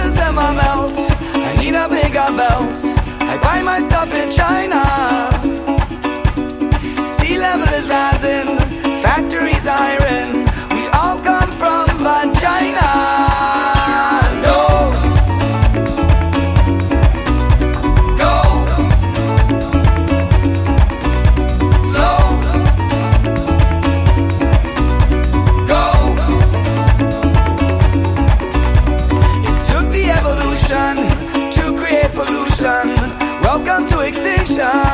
prices them a melt. I need a bigger belt. I buy my stuff in China. Sea level is rising, factories hiring. We all come from vagina. To create pollution, welcome to extinction.